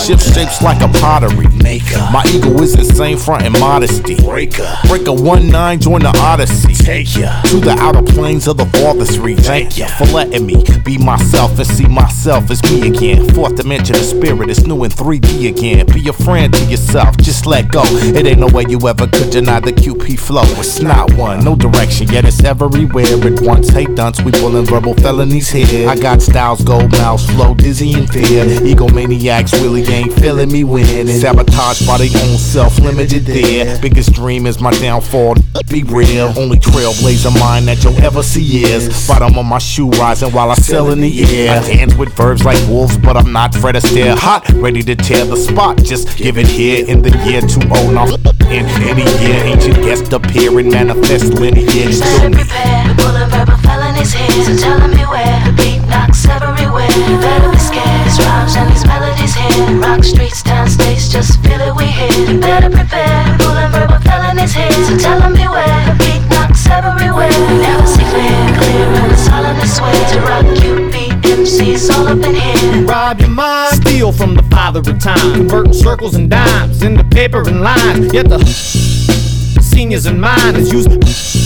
shift shapes like a pottery. My ego is insane, front and modesty. Breaker 1-9, join the Odyssey. Take ya to the outer planes of the farthest reach. Thank ya for letting me be myself and see myself as me again. Fourth dimension of spirit is new in 3D again. Be a friend to yourself, just let go. It ain't no way you ever could deny the QP flow. It's not one, no direction, yet it's everywhere at once. Hey dunce, we pulling verbal felonies here. I got styles, gold mouse, flow, dizzy and fear. Egomaniacs really ain't feeling me winning. Sabotaged by their own self, limited there. Biggest dream is my downfall, be real. Only trailblazer mind that you'll ever see is bottom of my shoe rising while I sail in the air. I dance with verbs like wolves, but I'm not Fred Astaire. Hot, ready to tear the spot, just give it here in the year 20. Now in any year, ancient guest appear and manifest lineage. Better prepare, pulling verbal felonies here. So telling me where the beat knocks everywhere. Better be scared, these rhymes and these melodies here. Rock streets, town states, just feel it, we here. You better prepare, pulling verbal felonies here. So telling me where the beat knocks everywhere. Never see clear, and it's all in this way. To rock QP MCs all up in here. Rob your mind, steal from the father of time, converting circles and dimes into paper and lines. Yet the seniors in mind is using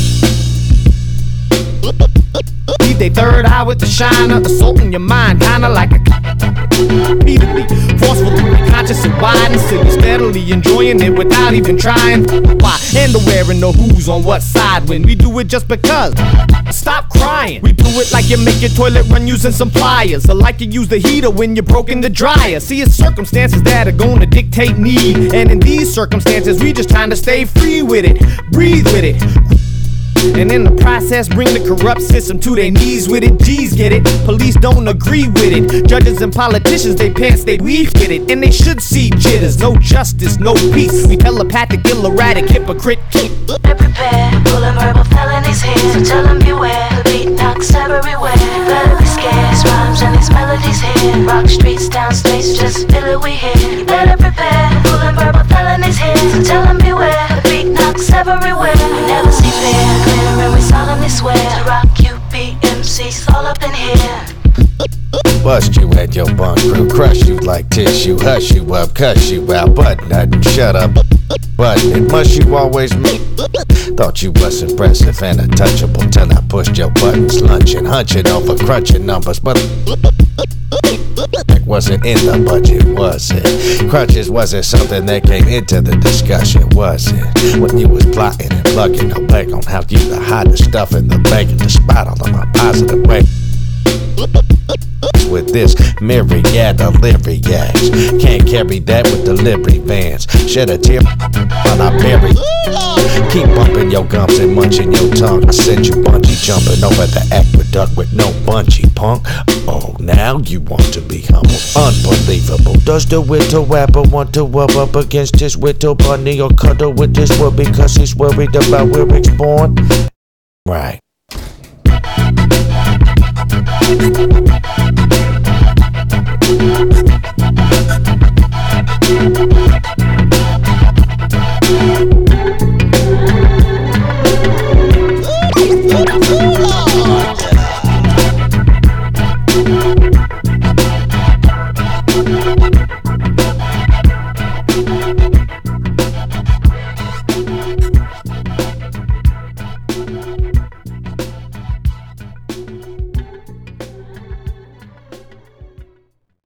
leave they third eye with the shiner, assaulting your mind, kinda like a repeatedly, forcefully, conscious and wide, and still you're steadily enjoying it without even trying. Why? And the where and the who's on what side when we do it just because. Stop crying. We do it like you make your toilet run using some pliers, or like you use the heater when you're broken the dryer. See, it's circumstances that are gonna dictate need, and in these circumstances we just trying to stay free with it, breathe with it. And in the process, bring the corrupt system to their knees with it. G's get it, police don't agree with it. Judges and politicians, they pants, they weave with it. And they should see jitters, no justice, no peace. We telepathic, ill, erratic, hypocrite. Better prepare, pulling verbal felonies here. So tell them beware, the beat knocks everywhere. Better be scared, these rhymes and these melodies here. Rock streets, town states, just feel it, we here. Better prepare, pulling verbal felonies here. So tell them beware, the beat knocks everywhere. We never see fear. And we solemnly swear to rock QP MCs all up in here. Bust you at your bunk crew, crush you like tissue, hush you up, cuss you out, but nothing, shut up. But it must you always me. Thought you was impressive and untouchable till I pushed your buttons, lunching, hunching over crunching numbers, but wasn't in the budget, was it? Crunches wasn't something that came into the discussion, was it? When you was plotting and plugging no back on how you the hottest stuff in the bank and despite all of my positive way. With this myriad of lyrics, can't carry that with delivery vans. Shed a tear while I bury. Keep bumping your gums and munching your tongue. I send you bungee jumping over the aqueduct with no bungee, punk. Oh, now you want to be humble. Unbelievable. Does the widow rapper want to rub up against his widow bunny or cuddle with this world because he's worried about where it's born? Right.